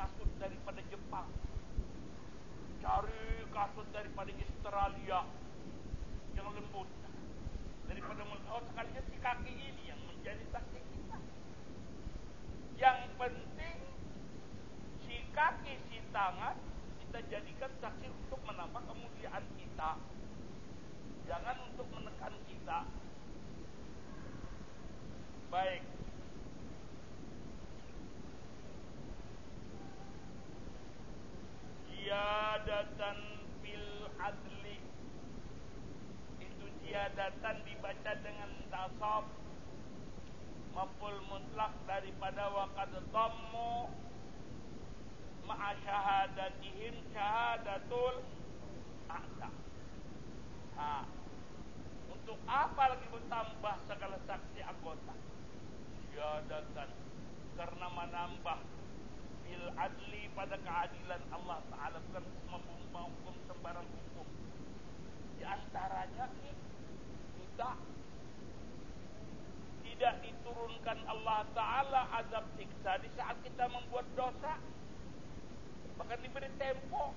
kasut daripada Jepang, cari kasut daripada Australia yang lembut, daripada sekalinya si kaki ini yang menjadi saksi kita. Yang penting si kaki, si tangan kita jadikan saksi untuk menambah kemuliaan kita, jangan untuk menekan kita. Baik. Ziyadatan fil adli, itu ziyadatan dibaca dengan nasab maf'ul mutlak daripada waqad dhammu ma'a syahadatihim syahadatul a'ta. Untuk apa lagi bertambah segala saksi anggota? Ziyadatan, karena menambah bil adli pada keadilan Allah Ta'ala, bukan menghukum sembarang hukum. Di antaranya kita tidak diturunkan Allah Ta'ala azab siksa di saat kita membuat dosa, bahkan diberi tempo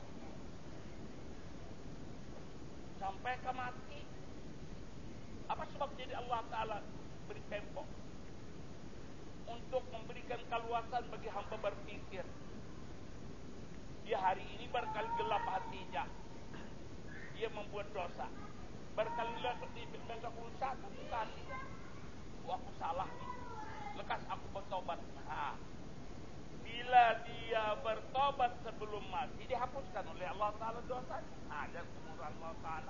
sampai ke mati. Apa sebab jadi Allah Ta'ala beri tempo? Untuk memberikan keluasan bagi hamba berpikir. Dia hari ini barangkali gelap hatinya, dia membuat dosa, barangkali besok lusa satu kali, aku salah nih, lekas aku bertobat. Bila dia bertobat sebelum mati, dihapuskan oleh Allah Ta'ala dosa. Ada kemurahan Allah Ta'ala.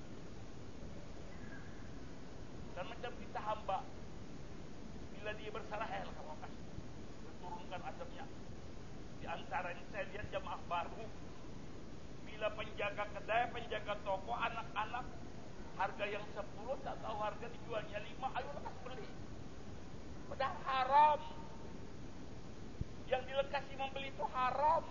Dan macam kita hamba, bila dia bersalah, kamu kasih turunkan azabnya. Di antaranya saya lihat jamaah baru, bila penjaga kedai, penjaga toko, anak-anak, harga yang 10 tak tahu harga dijualnya 5, ayo lekas beli. Padahal haram. Yang dilekasi membeli itu haram.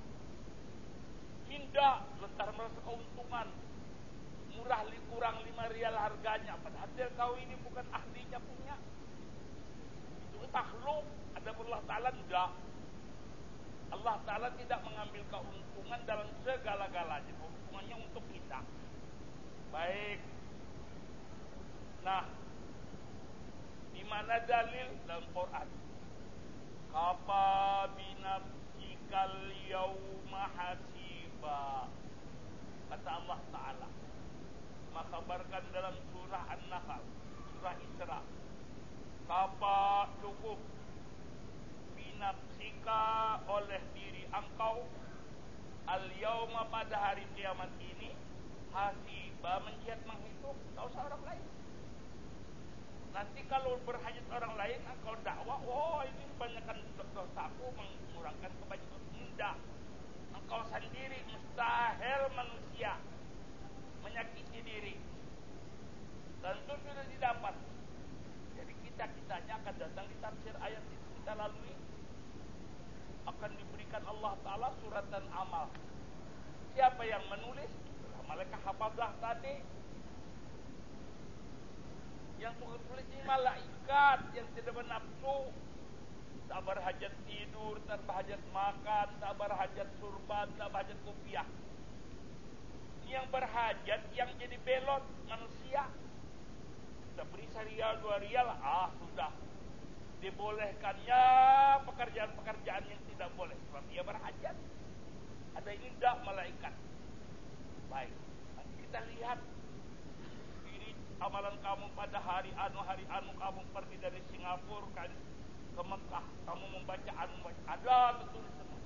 Hinda, lantar merasa keuntungan, murah kurang 5 rial harganya, padahal dia tahu ini bukan ahlinya punya. Itu makhluk. Ada Allah Ta'ala enggak. Allah Ta'ala tidak mengambil keuntungan dalam segala-galanya. Keuntungannya untuk kita. Baik. Nah, di mana dalil dalam Quran? Kafa binafsikal yauma hasiba. Kata Allah Ta'ala, makabarkan dalam surah An-Nahl, surah Isra. Kafa cukup binafsika oleh diri engkau al-yauma pada hari kiamat ini hasiba, menjihad menghitung, tak usah orang lain. Nanti kalau berhajat orang lain engkau dakwah, oh ini banyakkan dosaku mengurangkan kebajikan. Tidak, engkau sendiri mustahil manusia menyakiti diri. Tentu sudah didapat. Jadi kita-kitanya akan datang di tafsir ayat itu kita lalui, akan diberikan Allah Ta'ala suratan amal. Siapa yang menulis? Malaikat hafazah tadi. Yang tulis ini malaikat yang tidak bernafsu, tak berhajat tidur, tak berhajat makan, tak berhajat surban, tak berhajat kopiah. Yang berhajat, yang jadi belot manusia, kita beri 1 rial 2 rial, sudah dibolehkannya pekerjaan-pekerjaan yang tidak boleh sebab dia berhajat. Ada ini tidak malaikat. Baik, nanti kita lihat ini amalan kamu pada hari anu kamu pergi dari Singapura ke Mekah, kamu membaca anu, ada tertulis semua.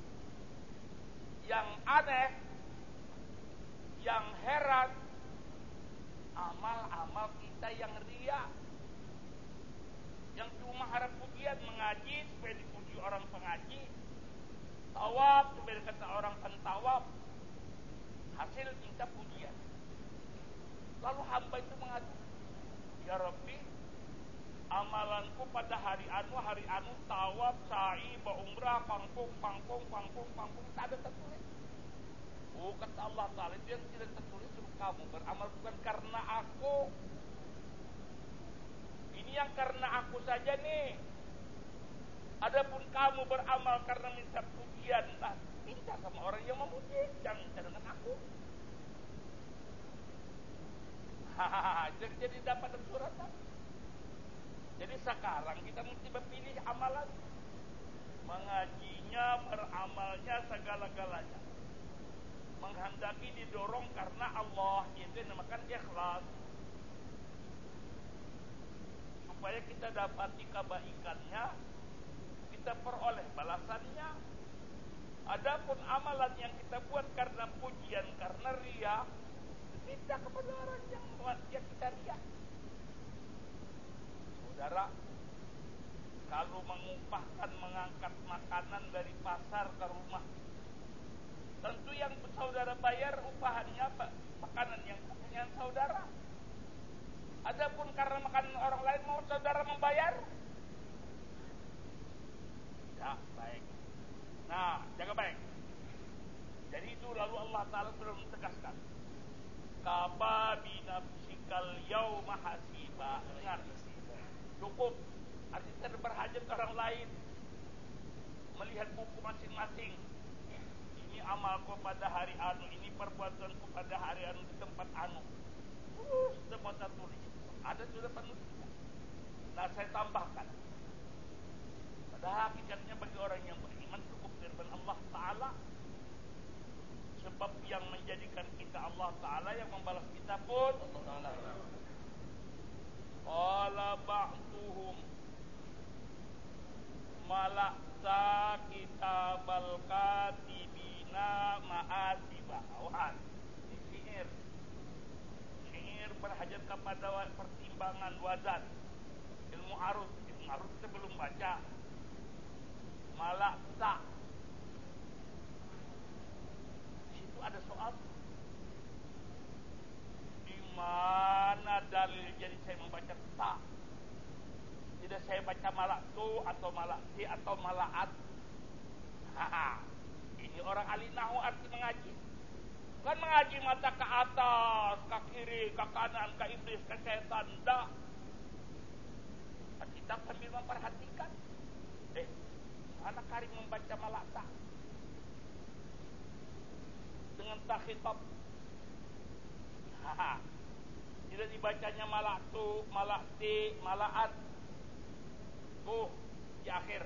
Yang aneh, yang heran, amal-amal kita yang riya, yang cuma harap pujian, mengaji supaya dipuji orang pengaji, tawaf supaya dikata orang pentawaf, hasil minta pujian. Lalu hamba itu mengadu, ya Rabbi, amalanku pada hari anu tawaf, sa'i, umrah, pangkung, tak ada tertulis. Oh, kata Allah Ta'ala, itu yang tidak tertulis untuk kamu beramal bukan karena aku. Ini yang karena aku saja nih. Adapun kamu beramal karena minta pujian yang jadi dapat suratan. Jadi sekarang kita mesti berpilih amalan, mengajinya, beramalnya, segala-galanya menghendaki didorong karena Allah, itu dinamakan ikhlas, supaya kita dapati kebaikannya, kita peroleh balasannya. Adapun amalan yang kita buat karena pujian, karena riya, kita kepada orang yang buat yang kita riya. Saudara, kalau mengumpahkan mengangkat makanan dari pasar ke rumah, tentu yang saudara bayar upahannya makanan yang punya saudara. Adapun karena makanan orang lain mau saudara membayar? Ya, baik. Nah, jaga baik. Jadi itu lalu Allah Ta'ala sudah mentegaskan, kafa binafsikal yauma hasiba. Dengar, cukup. Artinya berhajat orang lain melihat buku masing-masing. Ini amalku pada hari anu, ini perbuatanku pada hari anu di tempat anu. Terus semua tertulis. Ada sudah penulisnya. Nah, saya tambahkan. Pada hakikatnya bagi orang yang beriman cukup firman Allah Ta'ala. Sebab yang menjadikan kita Allah Ta'ala, yang membalas kita pun Allah Ta'ala. Qala ba'duhum malakta kitabal katibina ma'asiba. Awan. Ini syair berhajat kepada pertimbangan wazan. Ilmu arus kita belum baca. Malakta. Di situ ada soal. Di mana dalil jadi saya membaca ta? Tidak saya baca malaktu atau malakti atau malaat. Ini orang ahli nahwu arti mengaji. Bukan mengaji mata ke atas, ke kiri, ke kanan, ke iblis, ke setan. Tak. Kita sambil memperhatikan. Mana Karim membaca malakta? Dengan takhitab. Tidak dibacanya malaktu, malakti, malaat. Di akhir.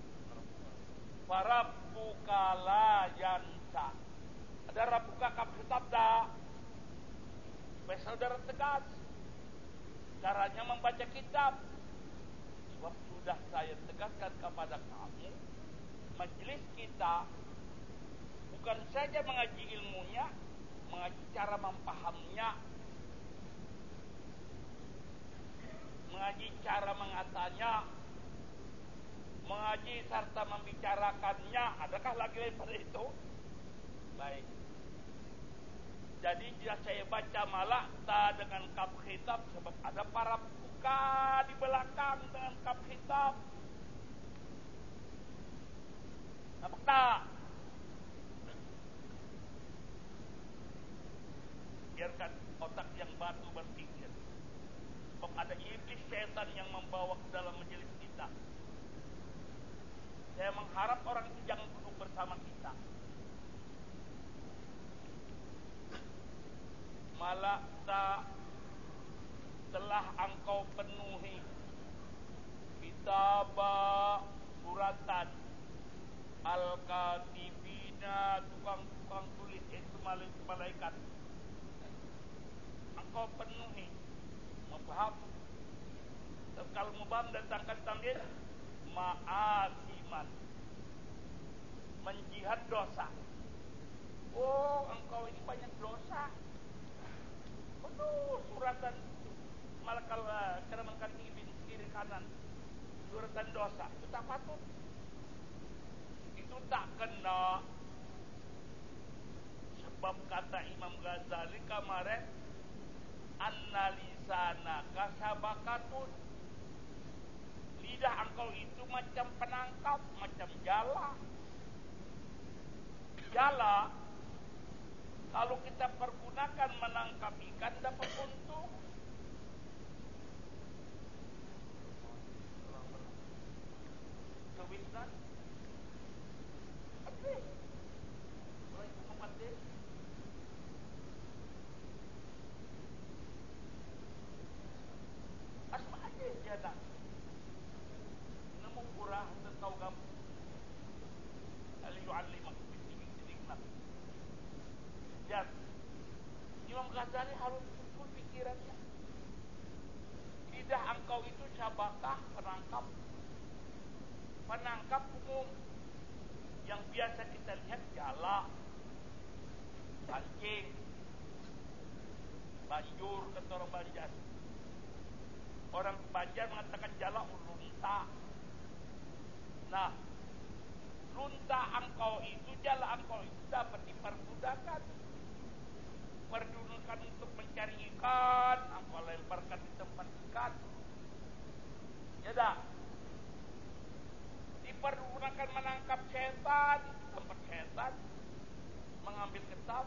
Farabbuka la yansa. Ada rabbuka kap sabda. Supaya saudara tegas caranya membaca kitab. Sebab sudah saya tegaskan kepada kamu, majelis kita bukan saja mengaji ilmunya, mengaji cara memahaminya, mengaji cara mengatanya, mengaji serta membicarakannya. Adakah lagi daripada itu? Baik. Jadi jika saya baca malakta dengan kaf khitab, sebab ada para buka di belakang dengan kaf khitab. Nampak tak? Biarkan otak yang batu berpikir. Sebab ada iblis setan yang membawa ke dalam majelis kita. Saya mengharap orang itu jangan duduk bersama kita. Malakta, telah engkau penuhi kitabah suratan al-katibina, tukang tulis, itu malaikat. Engkau penuhi. Mubham. Kalau mubham datangkan tanggil ma'asiman, menjihad dosa. Oh, engkau ini banyak dosa. Penuh suratan malakal keraman katibin kiri kanan, suratan dosa. Itu tak patut. Itu tak kena. Sebab kata Imam Ghazali kemarin, anna lisanaka sabakatun. Lidah engkau itu macam penangkap, macam jala. Jala, kalau kita pergunakan menangkap ikan, dapat untung. Kewisnan. Oke. Ghazali harus betul pikirannya. Lidah engkau itu syabakah penangkap. Penangkap umum. Yang biasa kita lihat jala, pancing, banjur kata orang Banjar. Orang Banjar mengatakan jala lunta. Nah, lunta engkau itu, jala engkau itu dapat dipergunakan. Pergunakan untuk mencari ikan, engkau lemparkan di tempat ikan. Ya dah. Dipergunakan menangkap setan, tempat setan, mengambil ketam.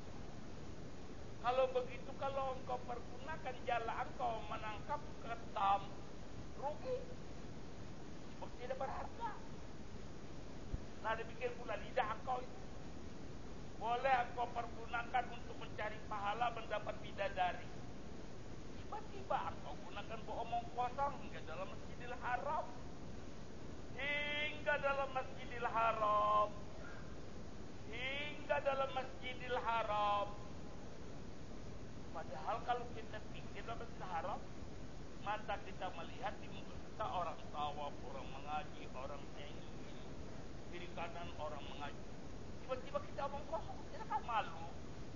Kalau begitu, kalau engkau pergunakan jala engkau menangkap ketam, rugi. Sebab tidak berharga. Nah, dipikir pula lidah engkau itu. Boleh engkau pergunakan untuk mencari pahala mendapat bidadari. Tiba-tiba engkau gunakan omong kosong hingga dalam Masjidil Haram. Hingga dalam Masjidil Haram. Hingga dalam Masjidil Haram. Padahal kalau kita pikir dalam Masjidil Haram, mata kita melihat di muka kita orang tawaf, orang mengaji, orang nyanyi, kiri kanan orang mengaji. Tiba-tiba kita omong kosong, kita kan malu.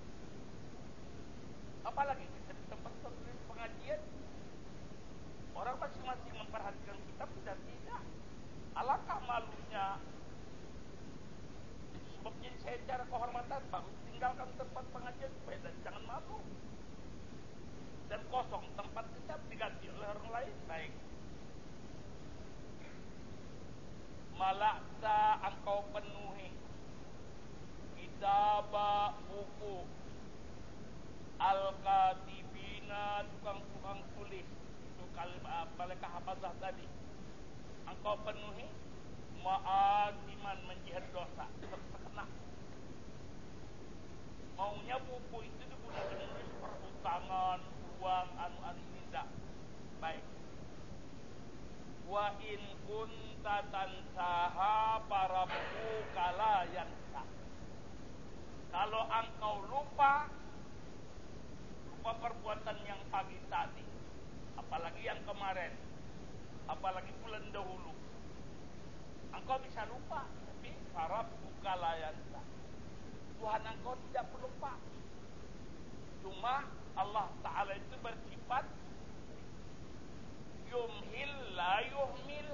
Apalagi kita di tempat pengajian, orang masing-masing memperhatikan kita, kita tidak. Alangkah malunya. Itu sebabnya saya cara kehormatan, bagus tinggalkan tempat pengajian supaya jangan malu. Dan kosong tempat kita diganti oleh orang lain. Baik. Malakta engkau penuhi kitabah buku al-katibina, tukang-tukang tulis. Itu malaikat hafazah tadi. Engkau penuhi ma'atiman, menjihad dosa, terkena. Maunya buku itu digunakan nulis perhutangan, uang, anu-anu ini tidak. Baik. Wa in kunta tansaha para buku kalayansa. Kalau engkau lupa perbuatan yang pagi tadi, apalagi yang kemarin, apalagi bulan dahulu, engkau bisa lupa, tapi para buku kalayansa. Tuhan engkau tidak pelupa. Cuma Allah Ta'ala itu bersifat yumhil la yuhmil.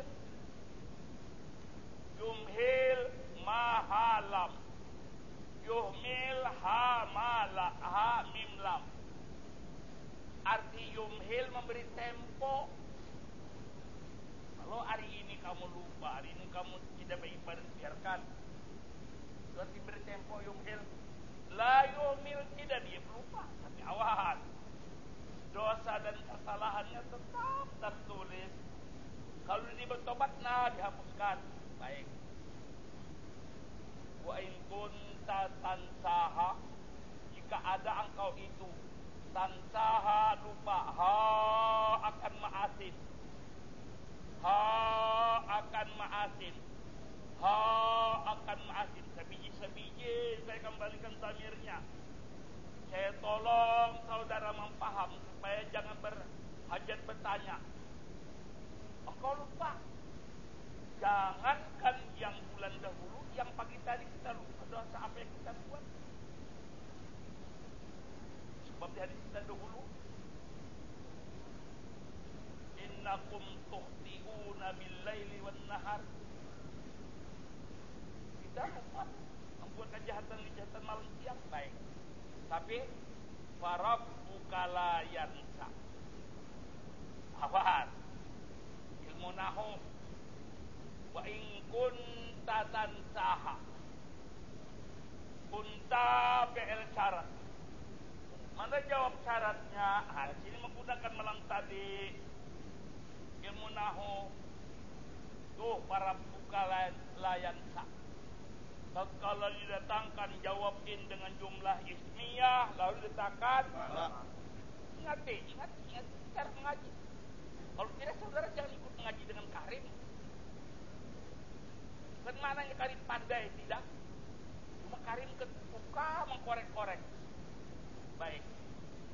Yumhil mahalam. Yuhmil ha mim lam. Arti yumhil memberi tempo. Kalau hari ini kamu lupa, hari ini kamu tidak beribadah, biarkan. Berarti beri tempo yumhil. La yuhmil, tidak dia lupa, tapi awas. Dosa dan kesalahannya tetap tertulis. Kalau dia bertobat, nah dihapuskan. Baik. Wa in kunta tansaha, jika ada engkau itu tansaha, lupa, ha akan ma'asin. Ha akan ma'asin. Ha akan ma'asin. Sebiji-sebiji saya kembalikan tamirnya. Saya tolong saudara mempaham supaya jangan berhajat bertanya. Engkau lupa. Jangankan yang bulan dahulu, yang pagi tadi kita lupa dosa apa yang kita buat. Sebab di hadis kita dahulu, innakum tukhti'una bil-laili wan-nahar. Kita lupa membuat kejahatan malam siang. Baik. Tapi farabbuka la yansa. Awas. Ilmu nahwu. Wa in kunta tansaha. Kunta fi'il syarat. Mana jawab syaratnya? Di sini menggunakan malam tadi. Ilmu nahwu. Tuh farabbuka la yansa. Kalau didatangkan jawab in dengan jumlah ismiyah, lalu diletakkan ingat cara mengaji. Kalau tidak, saudara jangan ikut mengaji dengan Karim. Kan mananya Karim pandai, tidak. Cuma Karim ketuka mengkorek-korek. Baik.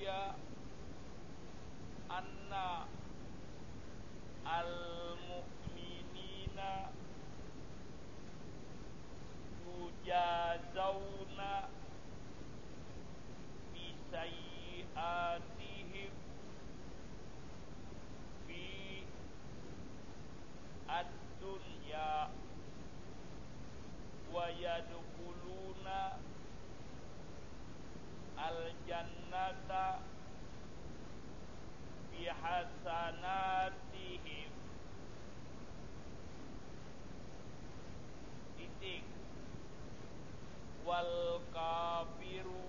hiya anna al-mu'minina yujazawna bisayyi'atihim fi ad-dunya wa yadkhuluna al-jannata bihasanatihim. Titik. Wal kafiru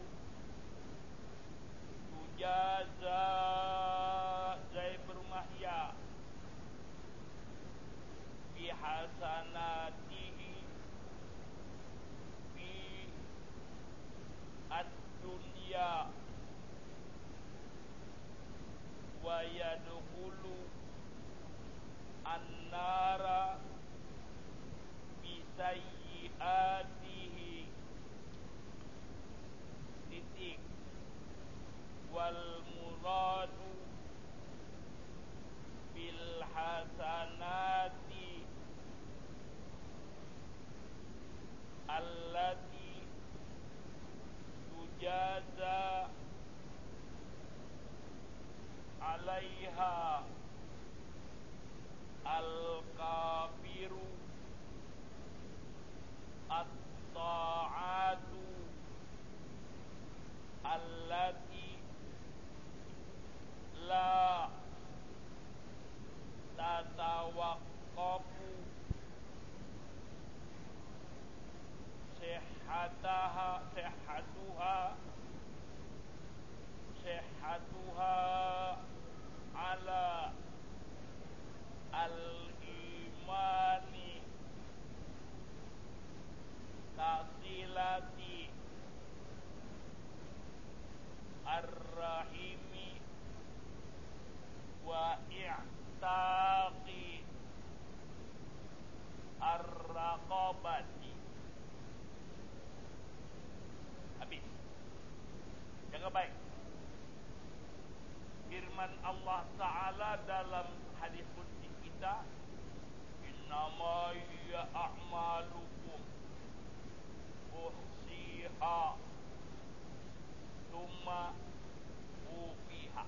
tujaza zai bermahya bihasanatihi fi ad-dunya wa yadkhulu an-nara bisayyi'atihi. Titik. Wal muradu bil hasanati allati tujaza alaiha al-kafiru at-ta'atu allati la tatawaqqafu sihhatuha ala al-imani kasilati ar-rahimi wa i'taqi ar-raqabati. Habis. Jaga baik. Firman Allah Ta'ala dalam hadis qudsi kita, innama hiya a'malukum uhsiha summa ufiha.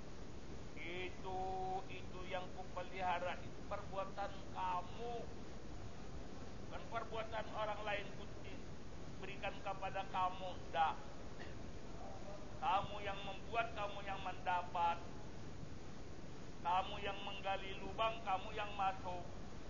Itu yang kupelihara, itu perbuatan kamu, bukan perbuatan orang lain. Berikan kepada kamu, dah. Kamu yang membuat, kamu yang mendapat. Kamu yang menggali lubang, kamu yang masuk.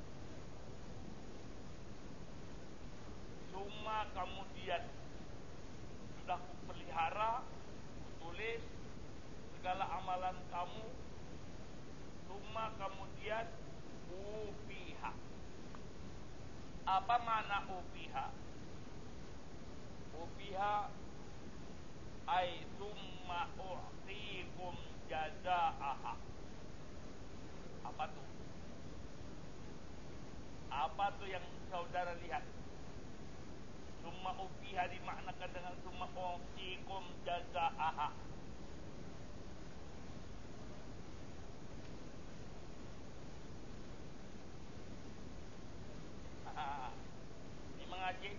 Cuma kemudian sudah kupelihara, kutulis segala amalan kamu. Cuma kemudian ufiha. Apa makna ufiha? Ufiha ay summa u'tikum jazaaha. Apa tuh? Apa tuh yang saudara lihat? Summa ufiha dimaknakan dengan summa u'tikum jazaaha. Ini mengaji.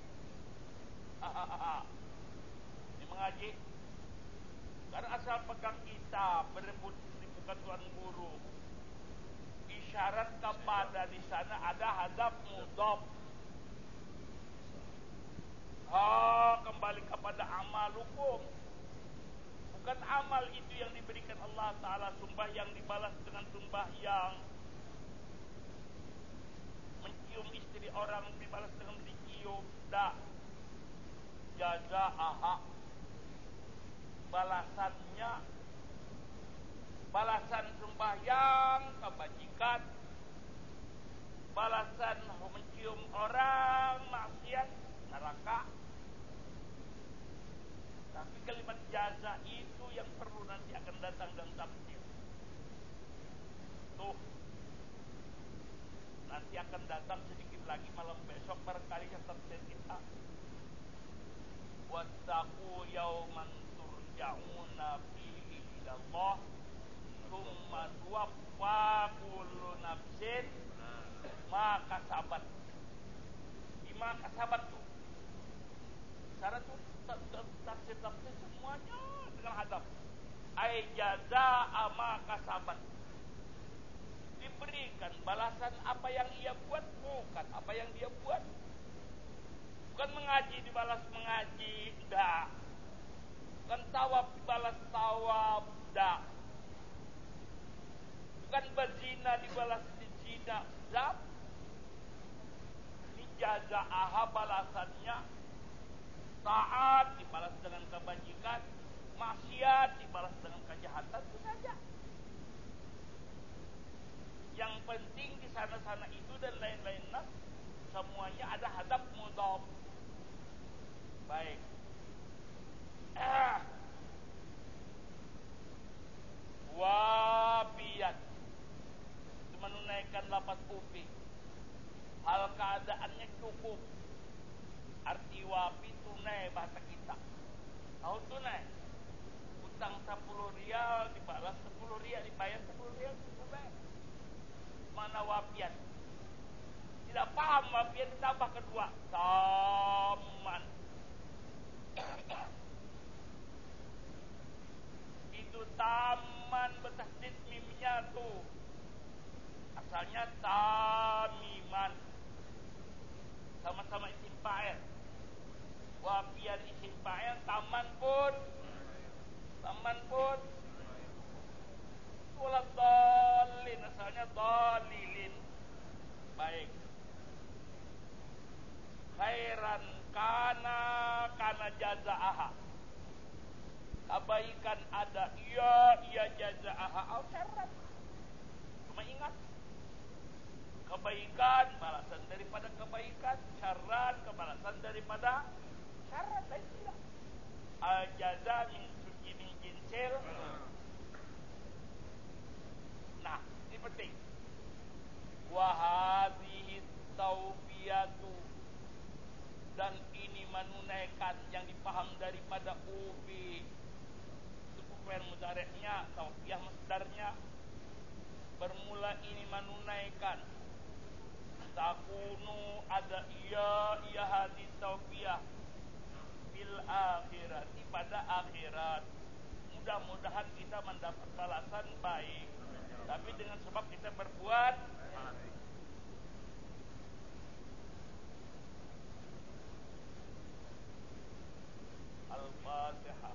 Ini mengaji. Karena asal pegang kitab, berebut bukan tuan guru. Isyarat kepada di sana ada hadaf mudhaf. Kembali kepada amal hukum. Bukan amal itu yang diberikan Allah Ta'ala, sembahyang dibalas dengan sembahyang. Mencium istri orang dibalas dengan dicium. Dah. Jazaaha. Balasannya, balasan sembahyang kebajikan, balasan mencium orang maksiat neraka. Tapi kalimat jaza itu yang perlu nanti akan datang dalam tafsir. Tuh, nanti akan datang sedikit lagi malam besok barangkali yang tafsir kita. Wattaqu yawman turja'una fihi indallah summa tuwaffa kullu nafsin ma kasabat. Bima kasabat tuh. Cara tuh tafsir semuanya dengan hadap. Ai jazaa ma kasabat. Diberikan balasan apa yang ia buat, bukan apa yang dia buat. Bukan mengaji dibalas mengaji, enggak. Bukan tawab dibalas tawab, enggak. Bukan berzina dibalas zina, enggak. Ini jazaaha balasannya. Taat dibalas dengan kebajikan, maksiat dibalas dengan kejahatan, itu saja. Yang penting di sana-sana itu dan lain-lain semuanya ada hadap mudhaf. Baik. Wafiyat itu menunaikan lapas ufi. Hal keadaannya cukup. Arti wafi tunai bahasa kita. Tahu tunai? Utang 10 rial dibalas 10 rial, dibayar 10 rial tunai. Mana wafiat? Tidak paham wafiat ditambah kedua. Taman. Itu taman bertasdid mimnya tuh. Asalnya tamiman. Sama-sama isim fa'il. Wafiat isim fa'il, taman pun wala dhalin, asalnya dhalilin. Baik. Khairan kana jazaaha. Kebaikan ada, ia jazaaha au syarran. Cuma ingat, kebaikan balasan daripada kebaikan, syarran kebalasan daripada syarran, lain tidak. Al-jaza min jinsil. Nah, ini penting. Wa hadhihi tawfiyatu, dan ini menunaikan yang dipaham daripada ufi. Itu fi'il mudhari'nya, tawfiyah masdarnya. Bermula ini menunaikan. Takunu ada ia hadhihi tawfiyah bil akhirati, pada akhirat. Mudah-mudahan kita mendapat balasan baik, tapi dengan sebab kita berbuat. Al-Fatihah.